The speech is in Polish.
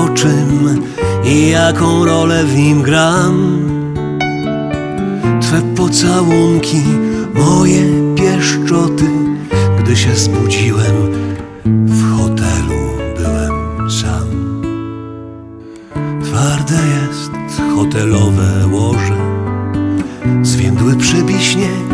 o czym i jaką rolę w nim gram. Twe pocałunki, moje pieszczoty, gdy się zbudziłem, w hotelu byłem sam. Twarde jest hotelowe łoże, zwiędły przybiśnieg